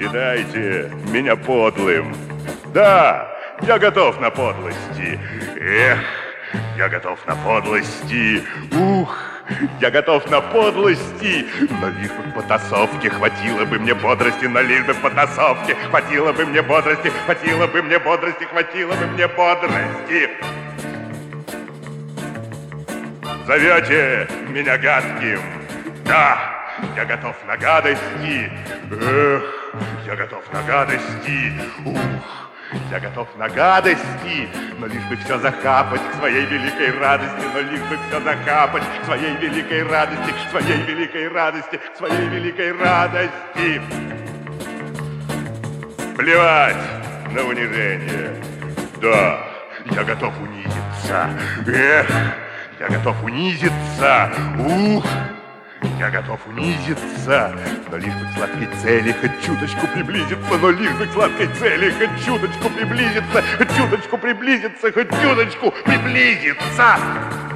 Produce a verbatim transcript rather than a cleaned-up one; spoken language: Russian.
Считайте меня подлым. Да, я готов на подлости. Эх, я готов на подлости. Ух, я готов на подлости. Но лишь бы в потасовке хватило бы мне бодрости, но лишь бы в потасовке хватило бы мне бодрости, хватило бы мне бодрости, хватило бы мне бодрости. Зовете меня гадким? Да, я готов на гадости. Эх, я готов на гадости. Ух, я готов на гадости. Но лишь бы все захапать к своей великой радости, но лишь бы все захапать к своей великой радости, к своей великой радости, к своей великой радости. Плевать на унижение. Да, я готов унизиться. Эх, я готов унизиться. Ух, я готов унизиться. Но лишь бы к сладкой цели хоть чуточку приблизиться, но лишь бы к сладкой цели хоть чуточку приблизиться, хоть чуточку приблизиться, хоть чуточку приблизиться.